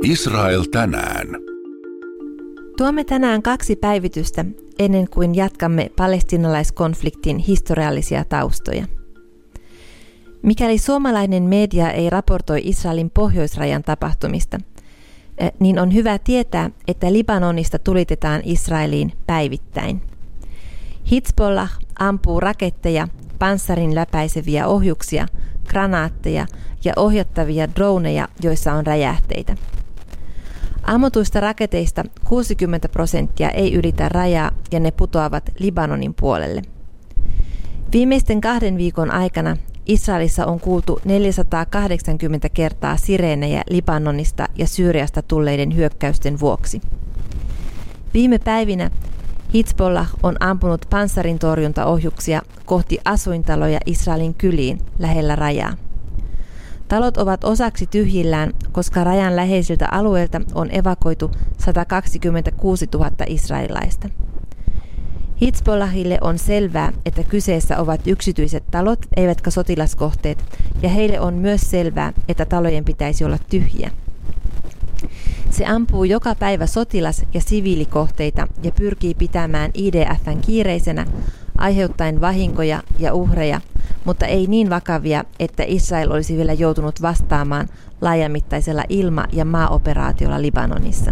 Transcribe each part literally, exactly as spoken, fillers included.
Israel tänään. Tuomme tänään kaksi päivitystä ennen kuin jatkamme palestiinalaiskonfliktin historiallisia taustoja. Mikäli suomalainen media ei raportoi Israelin pohjoisrajan tapahtumista, niin on hyvä tietää, että Libanonista tulitetaan Israeliin päivittäin. Hizbollah ampuu raketteja, panssarin läpäiseviä ohjuksia, granaatteja ja ohjattavia droneja, joissa on räjähteitä. Ammutuista raketeista kuusikymmentä prosenttia ei ylitä rajaa ja ne putoavat Libanonin puolelle. Viimeisten kahden viikon aikana Israelissa on kuultu neljäsataakahdeksankymmentä kertaa sireenejä Libanonista ja Syyriasta tulleiden hyökkäysten vuoksi. Viime päivinä Hizbollah on ampunut panssarintorjuntaohjuksia kohti asuintaloja Israelin kyliin lähellä rajaa. Talot ovat osaksi tyhjillään, koska rajan läheisiltä alueilta on evakuoitu sata kaksikymmentäkuusituhatta israelilaista. Hizbollahille on selvää, että kyseessä ovat yksityiset talot, eivätkä sotilaskohteet, ja heille on myös selvää, että talojen pitäisi olla tyhjiä. Se ampuu joka päivä sotilas- ja siviilikohteita ja pyrkii pitämään I D F:n kiireisenä, aiheuttaen vahinkoja ja uhreja, mutta ei niin vakavia, että Israel olisi vielä joutunut vastaamaan laajamittaisella ilma- ja maaoperaatiolla Libanonissa.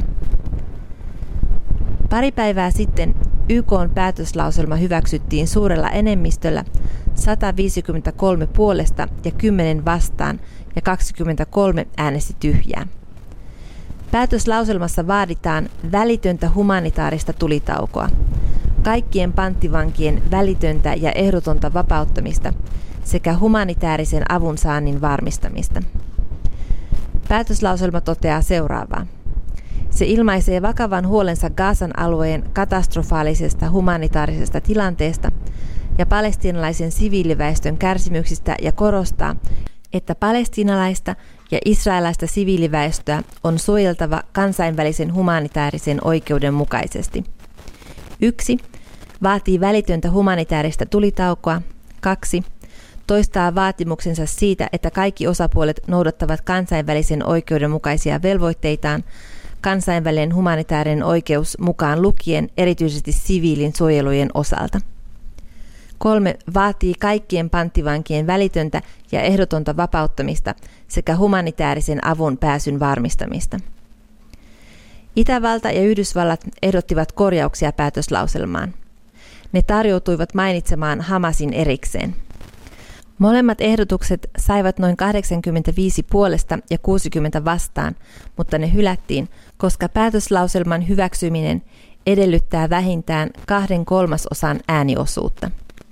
Pari päivää sitten Y K:n päätöslauselma hyväksyttiin suurella enemmistöllä sata viisikymmentäkolme puolesta ja kymmenen vastaan ja kaksikymmentäkolme äänesti tyhjää. Päätöslauselmassa vaaditaan välitöntä humanitaarista tulitaukoa, kaikkien panttivankien välitöntä ja ehdotonta vapauttamista sekä humanitaarisen avun saannin varmistamista. Päätöslauselma toteaa seuraavaa. Se ilmaisee vakavan huolensa Gazan alueen katastrofaalisesta humanitaarisesta tilanteesta ja palestiinalaisen siviiliväestön kärsimyksistä ja korostaa, että palestiinalaista ja israelaista siviiliväestöä on suojeltava kansainvälisen humanitaarisen oikeuden mukaisesti. Yksi. Vaatii välitöntä humanitaarista tulitaukoa. Kaksi. Toistaa vaatimuksensa siitä, että kaikki osapuolet noudattavat kansainvälisen oikeuden mukaisia velvoitteitaan, kansainvälinen humanitaarinen oikeus mukaan lukien erityisesti siviilin suojelujen osalta. Kolme. Vaatii kaikkien panttivankien välitöntä ja ehdotonta vapauttamista sekä humanitaarisen avun pääsyn varmistamista. Itävalta ja Yhdysvallat ehdottivat korjauksia päätöslauselmaan. Ne tarjoutuivat mainitsemaan Hamasin erikseen. Molemmat ehdotukset saivat noin kahdeksankymmentäviisi puolesta ja kuusikymmentä vastaan, mutta ne hylättiin, koska päätöslauselman hyväksyminen edellyttää vähintään kahden kolmasosan ääniosuutta.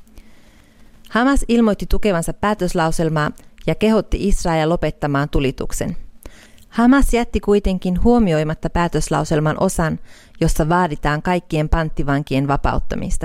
Hamas ilmoitti tukevansa päätöslauselmaa ja kehotti Israelia lopettamaan tulituksen. Hamas jätti kuitenkin huomioimatta päätöslauselman osan, jossa vaaditaan kaikkien panttivankien vapauttamista.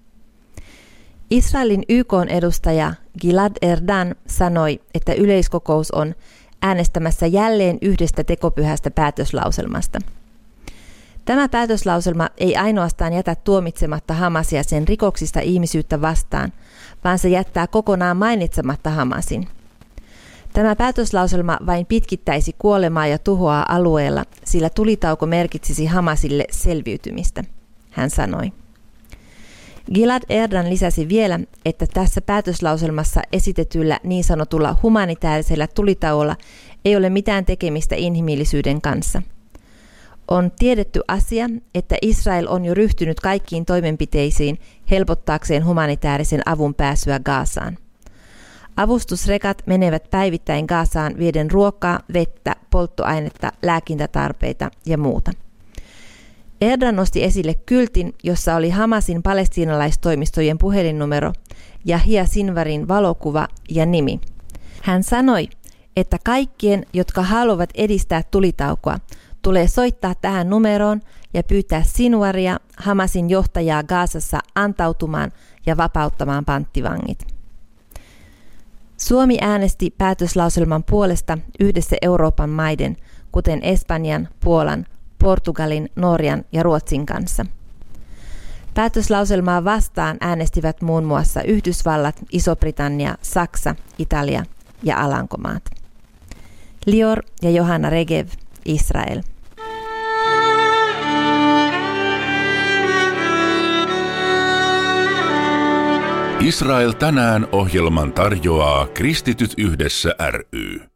Israelin Y K:n edustaja Gilad Erdan sanoi, että yleiskokous on äänestämässä jälleen yhdestä tekopyhästä päätöslauselmasta. Tämä päätöslauselma ei ainoastaan jätä tuomitsematta Hamasia sen rikoksista ihmisyyttä vastaan, vaan se jättää kokonaan mainitsematta Hamasin. Tämä päätöslauselma vain pitkittäisi kuolemaa ja tuhoa alueella, sillä tulitauko merkitsisi Hamasille selviytymistä, hän sanoi. Gilad Erdan lisäsi vielä, että tässä päätöslauselmassa esitetyllä niin sanotulla humanitaarisella tulitauolla ei ole mitään tekemistä inhimillisyyden kanssa. On tiedetty asia, että Israel on jo ryhtynyt kaikkiin toimenpiteisiin helpottaakseen humanitaarisen avun pääsyä Gazaan. Avustusrekat menevät päivittäin Gazaan vieden ruokaa, vettä, polttoainetta, lääkintätarpeita ja muuta. Erdan nosti esille kyltin, jossa oli Hamasin palestiinalaistoimistojen puhelinnumero, Yahya Sinwarin valokuva ja nimi. Hän sanoi, että kaikkien, jotka haluavat edistää tulitaukoa, tulee soittaa tähän numeroon ja pyytää Sinwaria, Hamasin johtajaa Gazassa, antautumaan ja vapauttamaan panttivangit. Suomi äänesti päätöslauselman puolesta yhdessä Euroopan maiden, kuten Espanjan, Puolan, Portugalin, Norjan ja Ruotsin kanssa. Päätöslauselmaa vastaan äänestivät muun muassa Yhdysvallat, Iso-Britannia, Saksa, Italia ja Alankomaat. Lior ja Johanna Regev, Israel. Israel tänään -ohjelman tarjoaa Kristityt yhdessä ry.